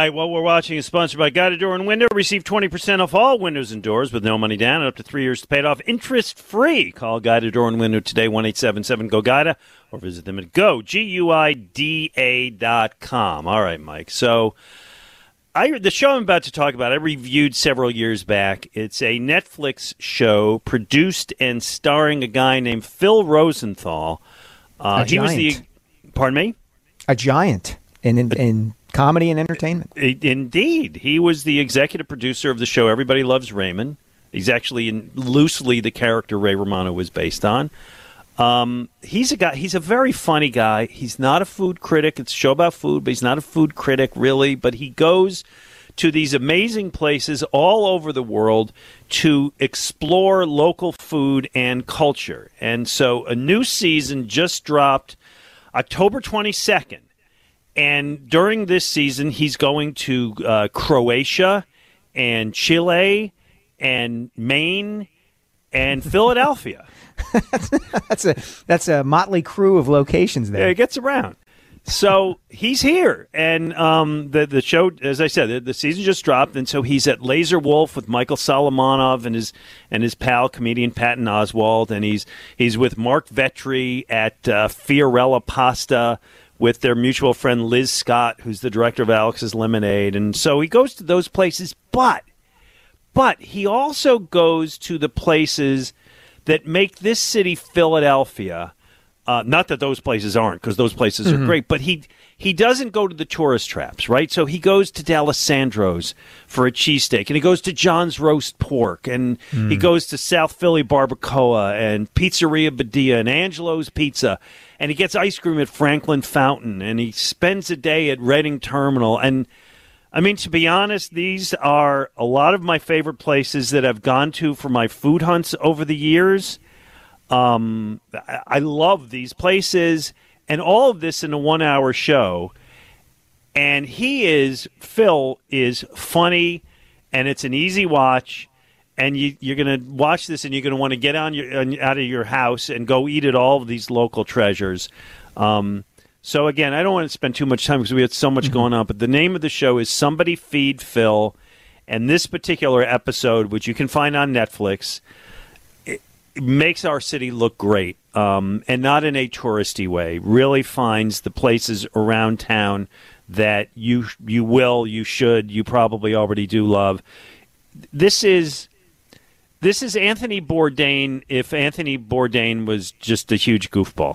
right, what we're watching is sponsored by Guida Door and Window. Receive 20% off all windows and doors with no money down and up to 3 years to pay it off interest-free. Call Guida Door and Window today, 1-877-GO-GUIDA, or visit them at GUIDA.com. All right, Mike. So the show I'm about to talk about, I reviewed several years back. It's a Netflix show produced and starring a guy named Phil Rosenthal. He was the... Pardon me? A giant in comedy and entertainment. Indeed. He was the executive producer of the show Everybody Loves Raymond. He's actually loosely the character Ray Romano was based on. He's a very funny guy. He's not a food critic. It's a show about food, but he's not a food critic, really. But he goes to these amazing places all over the world to explore local food and culture. And so a new season just dropped October 22nd. And during this season, he's going to Croatia and Chile and Maine and Philadelphia. That's a motley crew of locations there. Yeah, he gets around. So he's here. And the show, as I said, the season just dropped. And so he's at Laser Wolf with Michael Solomonov and his pal, comedian Patton Oswalt. And he's with Mark Vetri at Fiorella Pasta with their mutual friend Liz Scott, who's the director of Alex's Lemonade. And so he goes to those places, but he also goes to the places that make this city, Philadelphia, not that those places aren't, because those places are great, but he doesn't go to the tourist traps, right? So he goes to D'Alessandro's for a cheesesteak, and he goes to John's Roast Pork, and he goes to South Philly Barbacoa, and Pizzeria Badia, and Angelo's Pizza, and he gets ice cream at Franklin Fountain, and he spends a day at Reading Terminal. And, I mean, to be honest, these are a lot of my favorite places that I've gone to for my food hunts over the years. I love these places, and all of this in a 1-hour show. And Phil is funny, and it's an easy watch. And you're going to watch this, and you're going to want to get out of your house and go eat at all of these local treasures. So, again, I don't want to spend too much time because we had so much going on. But the name of the show is Somebody Feed Phil. And this particular episode, which you can find on Netflix, it makes our city look great, and not in a touristy way. Really finds the places around town that you should, you probably already do love. This is Anthony Bourdain if Anthony Bourdain was just a huge goofball.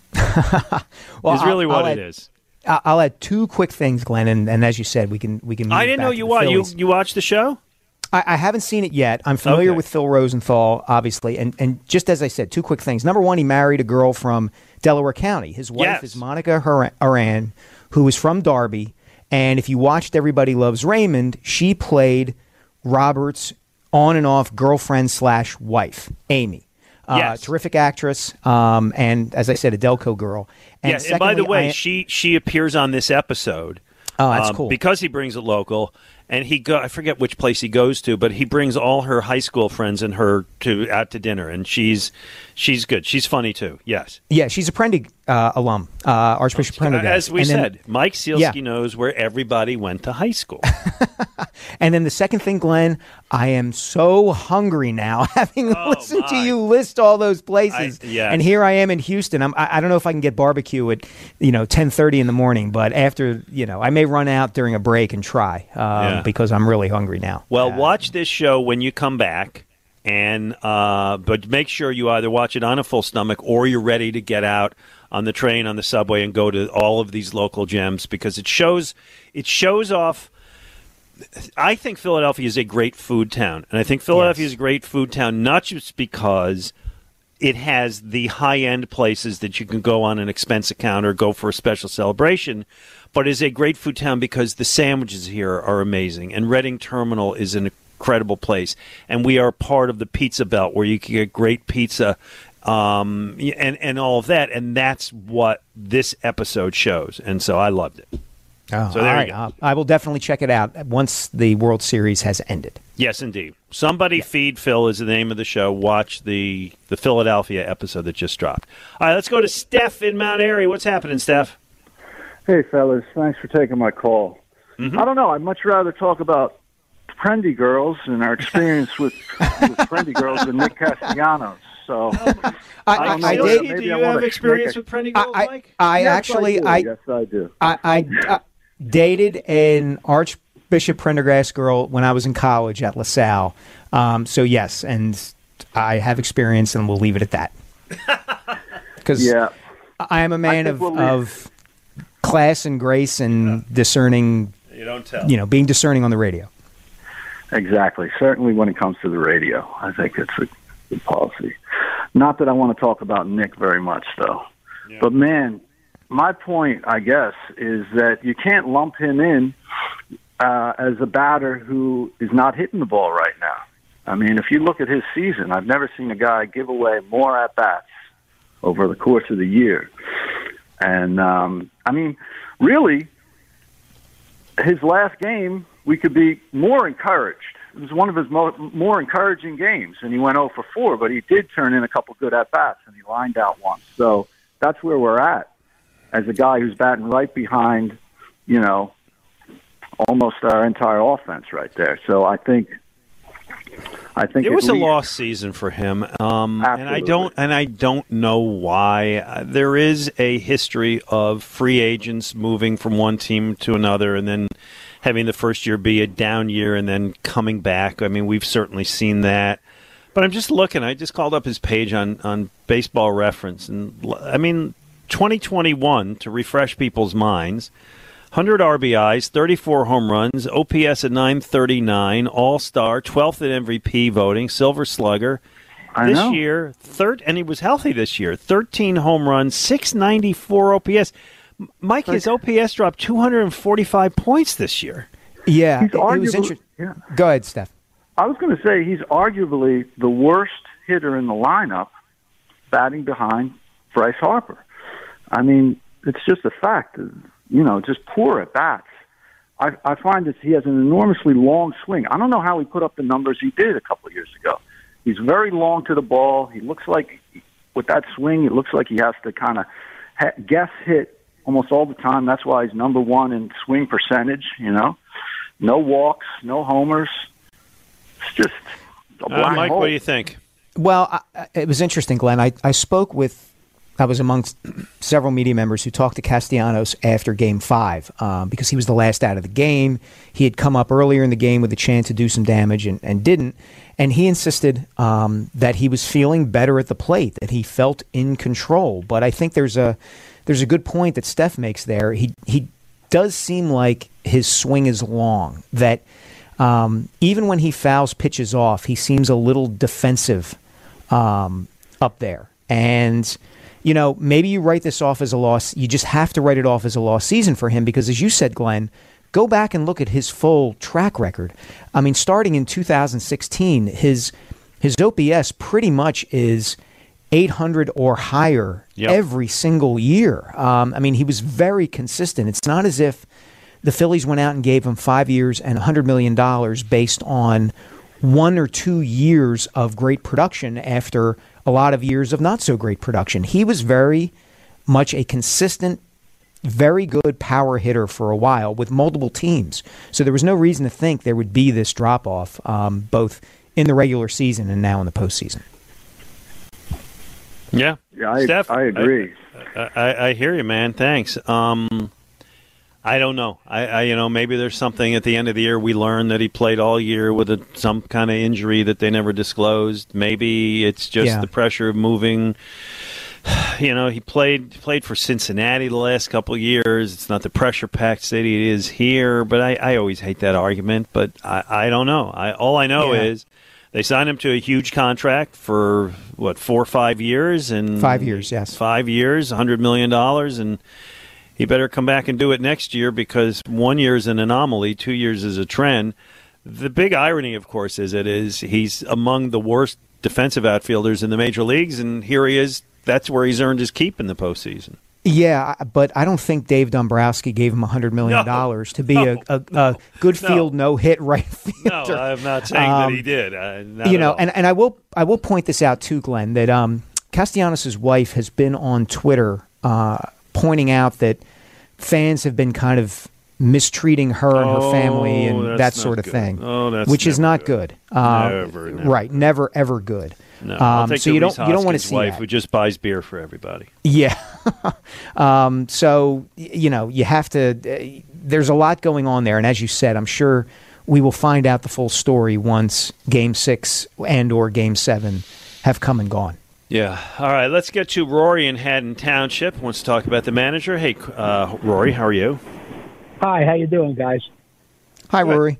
Well, is really what it is. I'll add two quick things, Glenn, and as you said, we can. I didn't know you watched the show. I haven't seen it yet. I'm familiar with Phil Rosenthal, obviously, and just as I said, two quick things. Number one, he married a girl from Delaware County. His wife is Monica Aran, who is from Darby, and if you watched Everybody Loves Raymond, she played Robert's on and off girlfriend / wife, Amy. Terrific actress, and as I said, a Delco girl. And and by the way, she appears on this episode. Oh, that's cool. Because he brings a local, and I forget which place he goes to, but he brings all her high school friends and her out to dinner, and she's good. She's funny too. Yes. Yeah, she's a Prendig alum, Archbishop Prendig. As we said, Mike Sealski knows where everybody went to high school. And then the second thing, Glenn, I am so hungry now, having listened to you list all those places. And here I am in Houston. I don't know if I can get barbecue at 10:30 in the morning, but after I may run out during a break and try because I'm really hungry now. Well, watch this show when you come back, and but make sure you either watch it on a full stomach or you're ready to get out on the train, on the subway, and go to all of these local gems because it shows off. I think Philadelphia is a great food town, and I think Philadelphia is a great food town not just because it has the high-end places that you can go on an expense account or go for a special celebration, but is a great food town because the sandwiches here are amazing, and Reading Terminal is an incredible place, and we are part of the pizza belt where you can get great pizza and all of that, and that's what this episode shows, and so I loved it. Oh, so there you go. I will definitely check it out once the World Series has ended. Yes, indeed. Somebody Feed Phil is the name of the show. Watch the Philadelphia episode that just dropped. All right, let's go to Steph in Mount Airy. What's happening, Steph? Hey, fellas. Thanks for taking my call. I don't know. I'd much rather talk about Prendy girls and our experience with Prendy girls than Nick Castellanos. So I don't know. Do you have experience with Prendy girls, Mike? Yes, I do. I dated an Archbishop Prendergast girl when I was in college at LaSalle. So yes, and I have experience, and we'll leave it at that. Because I am a man of class and grace and discerning. You don't tell. Being discerning on the radio. Exactly. Certainly when it comes to the radio, I think it's a good policy. Not that I want to talk about Nick very much, though. Yeah. But, man, my point, I guess, is that you can't lump him in as a batter who is not hitting the ball right now. I mean, if you look at his season, I've never seen a guy give away more at-bats over the course of the year. And, I mean, really, his last game, we could be more encouraged. It was one of his more encouraging games, and he went 0 for 4, but he did turn in a couple good at-bats, and he lined out once. So that's where we're at as a guy who's batting right behind, almost our entire offense right there. So I think it was a lost season for him, and I don't know why. There is a history of free agents moving from one team to another, and then having the first year be a down year, and then coming back. I mean, we've certainly seen that. But I'm just looking. I just called up his page on Baseball Reference, and I mean, 2021 to refresh people's minds. 100 RBIs, 34 home runs, OPS at 939, All-Star, 12th in MVP voting, Silver Slugger. This year, and he was healthy this year, 13 home runs, 694 OPS. Mike, his OPS dropped 245 points this year. Yeah, it was interesting. Yeah. Go ahead, Steph. I was going to say he's arguably the worst hitter in the lineup, batting behind Bryce Harper. I mean, it's just a fact. Just poor at bats. I find that he has an enormously long swing. I don't know how he put up the numbers he did a couple of years ago. He's very long to the ball. He looks like, with that swing, it looks like he has to kind of guess hit almost all the time. That's why he's number one in swing percentage, No walks, no homers. It's just a black Mike, hole. what do you think? Well, it was interesting, Glenn. I was amongst several media members who talked to Castellanos after Game 5 because he was the last out of the game. He had come up earlier in the game with a chance to do some damage and didn't. And he insisted that he was feeling better at the plate, that he felt in control. But I think there's a good point that Steph makes there. He does seem like his swing is long, that even when he fouls pitches off, he seems a little defensive up there. And maybe you write this off as a loss. You just have to write it off as a lost season for him because, as you said, Glenn, go back and look at his full track record. I mean, starting in 2016, his OPS pretty much is 800 or higher every single year. I mean, he was very consistent. It's not as if the Phillies went out and gave him 5 years and $100 million based on 1 or 2 years of great production after a lot of years of not so great production. He was very much a consistent, very good power hitter for a while with multiple teams. So there was no reason to think there would be this drop-off, both in the regular season and now in the postseason. Yeah, Steph, I agree. I hear you, man. Thanks. I don't know. I maybe there's something at the end of the year we learned that he played all year with some kind of injury that they never disclosed. Maybe it's just the pressure of moving. He played for Cincinnati the last couple of years. It's not the pressure-packed city it is here, but I always hate that argument. But I don't know. All I know is they signed him to a huge contract for, 4 or 5 years? 5 years, yes. 5 years, $100 million, and he better come back and do it next year because 1 year is an anomaly, 2 years is a trend. The big irony, of course, is he's among the worst defensive outfielders in the major leagues, and here he is. That's where he's earned his keep in the postseason. Yeah, but I don't think Dave Dombrowski gave him $100 million to be a good field no-hit right fielder. No, I'm not saying that he did. And I will point this out too, Glenn, that Castellanos' wife has been on Twitter pointing out that fans have been kind of mistreating her and her family and that sort of good. thing, which is not good. Never. Right, never ever good. No, I'll take so you don't want to see wife that. who just buys beer for everybody. Yeah. So you have to. There's a lot going on there, and as you said, I'm sure we will find out the full story once Game 6 and/or Game 7 have come and gone. Yeah. All right. Let's get to Rory in Haddon Township. Wants to talk about the manager. Hey, Rory, how are you? Hi. How you doing, guys? Hi, Rory.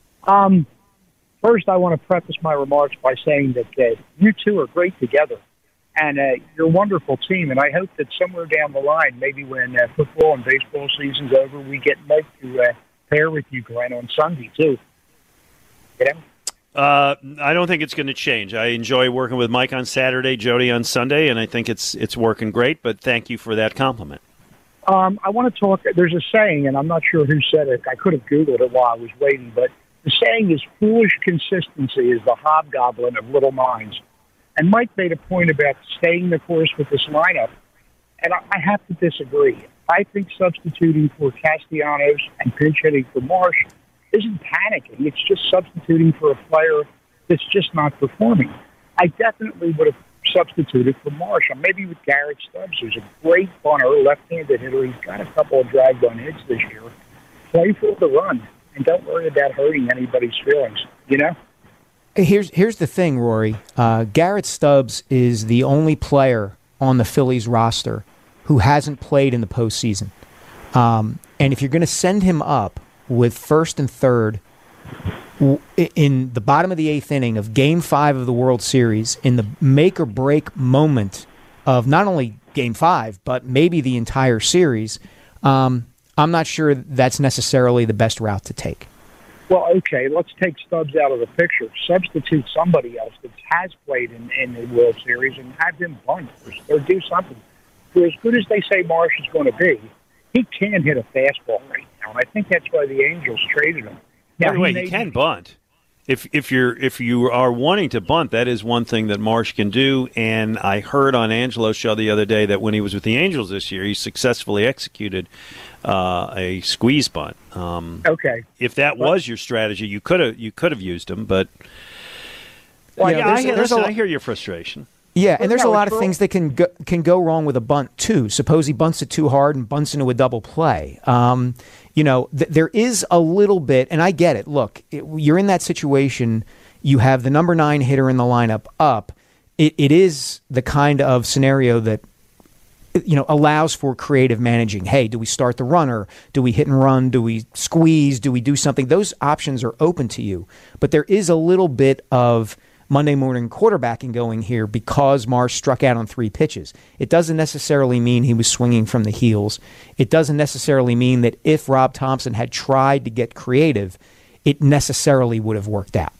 First, I want to preface my remarks by saying that you two are great together, and you're a wonderful team. And I hope that somewhere down the line, maybe when football and baseball season's over, we get Mike to pair with you, Glenn, on Sunday too. You know? I don't think it's going to change. I enjoy working with Mike on Saturday, Jody on Sunday, and I think it's working great. But thank you for that compliment. I want to talk. There's a saying, and I'm not sure who said it. I could have Googled it while I was waiting, but the saying is, foolish consistency is the hobgoblin of little minds. And Mike made a point about staying the course with this lineup, and I have to disagree. I think substituting for Castellanos and pinch hitting for Marsh isn't panicking. It's just substituting for a player that's just not performing. I definitely would have substituted for Marsh. Maybe with Garrett Stubbs, who's a great bunter, left-handed hitter. He's got a couple of drag run hits this year. Play for the run. And don't worry about hurting anybody's feelings, you know? Here's the thing, Rory. Garrett Stubbs is the only player on the Phillies roster who hasn't played in the postseason. And if you're going to send him up with first and third in the bottom of the eighth inning of Game 5 of the World Series, in the make-or-break moment of not only Game 5, but maybe the entire series, I'm not sure that's necessarily the best route to take. Well, okay, let's take Stubbs out of the picture. Substitute somebody else that has played in the World Series and have him bunt or do something. For as good as they say Marsh is going to be, he can hit a fastball right now, and I think that's why the Angels traded him. Now, by the way, he can bunt. If you are wanting to bunt, that is one thing that Marsh can do. And I heard on Angelo's show the other day that when he was with the Angels this year, he successfully executed a squeeze bunt. Okay. If that was your strategy, you could have used him. But well, yeah, I hear your frustration. Yeah, and there's a lot of things that can go wrong with a bunt too. Suppose he bunts it too hard and bunts into a double play. There is a little bit, and I get it. Look, you're in that situation. You have the number 9 hitter in the lineup up. It is the kind of scenario that allows for creative managing. Hey, do we start the runner? Do we hit and run? Do we squeeze? Do we do something? Those options are open to you. But there is a little bit of Monday morning quarterbacking going here because Marsh struck out on 3 pitches. It doesn't necessarily mean he was swinging from the heels. It doesn't necessarily mean that if Rob Thompson had tried to get creative, it necessarily would have worked out.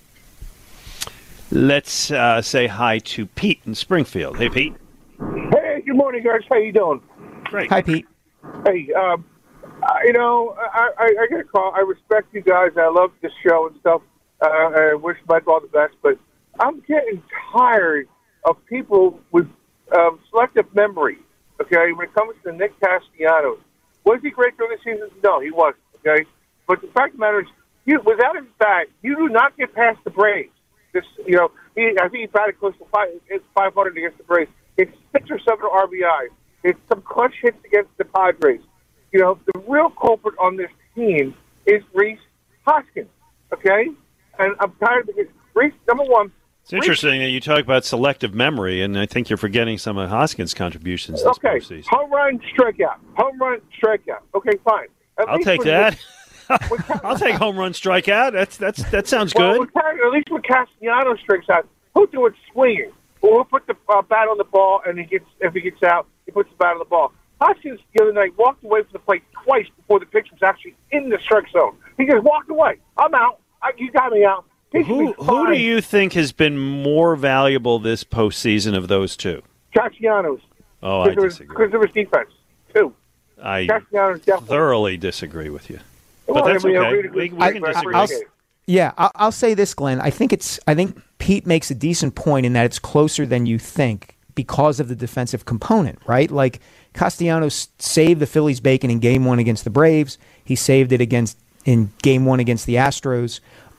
Let's say hi to Pete in Springfield. Hey, Pete. Hey, good morning, guys. How you doing? Great. Hi, Pete. Hey, I got a call. I respect you guys. I love this show and stuff. I wish Mike all the best, but I'm getting tired of people with selective memory, okay, when it comes to Nick Castellanos. Was he great during the season? No, he wasn't, okay? But the fact of the matter is, without his bat, you do not get past the Braves. I think he batted close to 500 against the Braves. It's 6 or 7 RBIs. It's some clutch hits against the Padres. The real culprit on this team is Rhys Hoskins, okay? And I'm tired because Rhys, number one, it's interesting that you talk about selective memory, and I think you're forgetting some of Hoskins' contributions this postseason. Home run, strikeout. Home run, strikeout. Okay, fine. I'll take that. I'll take home run, strikeout. That sounds good. At least when Castellanos strikes out, he'll do it swinging. Or he'll put the bat on the ball, and if he gets out, he puts the bat on the ball. Hoskins the other night walked away from the plate twice before the pitch was actually in the strike zone. He just walked away. I'm out. You got me out. Who do you think has been more valuable this postseason of those two? Castellanos. Oh, I disagree. Because of his defense, too. I thoroughly disagree with you. But that's okay. We can disagree. I'll say this, Glenn. I think Pete makes a decent point in that it's closer than you think because of the defensive component, right? Like Castellanos saved the Phillies' bacon in Game 1 against the Braves. He saved it in Game 1 against the Astros.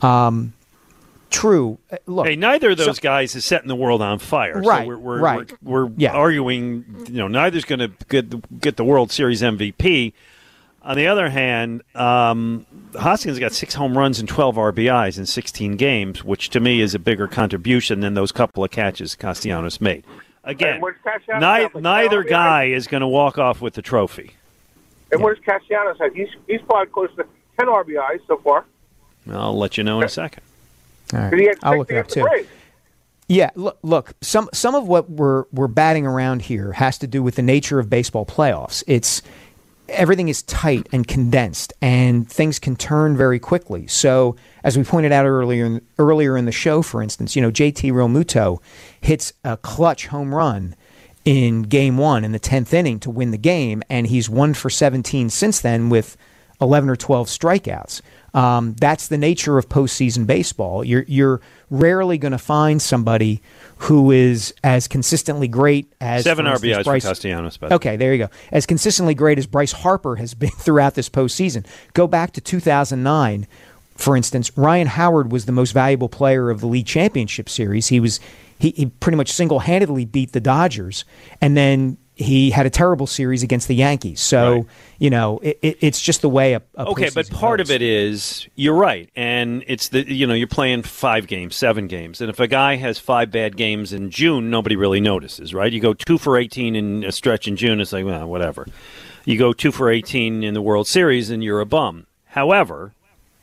True. Look, hey, neither of those guys is setting the world on fire. Right. So we're arguing. Neither's going to get the World Series MVP. On the other hand, Hoskins got 6 home runs and 12 RBIs in 16 games, which to me is a bigger contribution than those couple of catches Castellanos made. Again, neither guy is going to walk off with the trophy. And what does Castellanos have? He's probably close to 10 RBIs so far. I'll let you know in a second. All right. I'll look it up too. Yeah, look. Some of what we're batting around here has to do with the nature of baseball playoffs. Everything is tight and condensed, and things can turn very quickly. So, as we pointed out earlier in the show, for instance, JT Realmuto hits a clutch home run in Game 1 in the 10th inning to win the game, and he's 1 for 17 since then with 11 or 12 strikeouts. That's the nature of postseason baseball. You're rarely going to find somebody who is as consistently great as 7 for instance, RBIs Bryce. for Castellanos. Okay, there you go. As consistently great as Bryce Harper has been throughout this postseason. Go back to 2009, for instance. Ryan Howard was the most valuable player of the league championship series. He pretty much single-handedly beat the Dodgers, and then he had a terrible series against the Yankees. So, right. It's just the way a okay, but part of it is, you're right, and it's you're playing 5 games, 7 games, and if a guy has 5 bad games in June, nobody really notices, right? You go 2 for 18 in a stretch in June, it's like, well, whatever. You go 2 for 18 in the World Series, and you're a bum. However,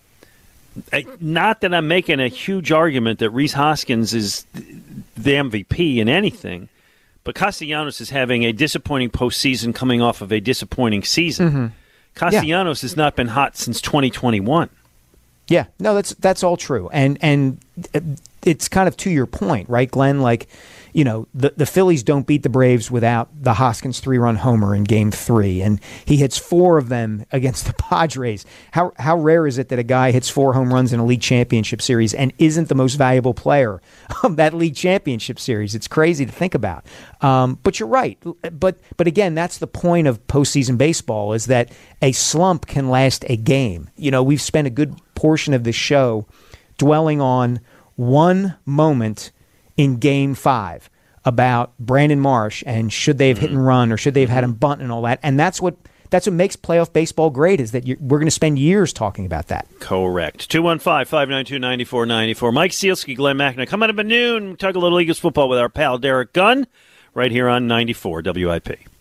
not that I'm making a huge argument that Rhys Hoskins is the MVP in anything, but Castellanos is having a disappointing postseason coming off of a disappointing season. Mm-hmm. Castellanos has not been hot since 2021. Yeah, no, that's all true. And it's kind of to your point, right, Glenn? Like, the Phillies don't beat the Braves without the Hoskins 3-run homer in Game 3, and he hits 4 of them against the Padres. How rare is it that a guy hits 4 home runs in a league championship series and isn't the most valuable player of that league championship series? It's crazy to think about. But you're right. But again, that's the point of postseason baseball, is that a slump can last a game. We've spent a good portion of this show dwelling on one moment in Game 5 about Brandon Marsh and should they have hit and run or should they have had him bunt and all that. And that's what makes playoff baseball great, is that we're going to spend years talking about that. Correct. 215-592-9494. Mike Sealski, Glenn McNamara. Coming up at noon, talk a little Eagles football with our pal Derek Gunn right here on 94 WIP.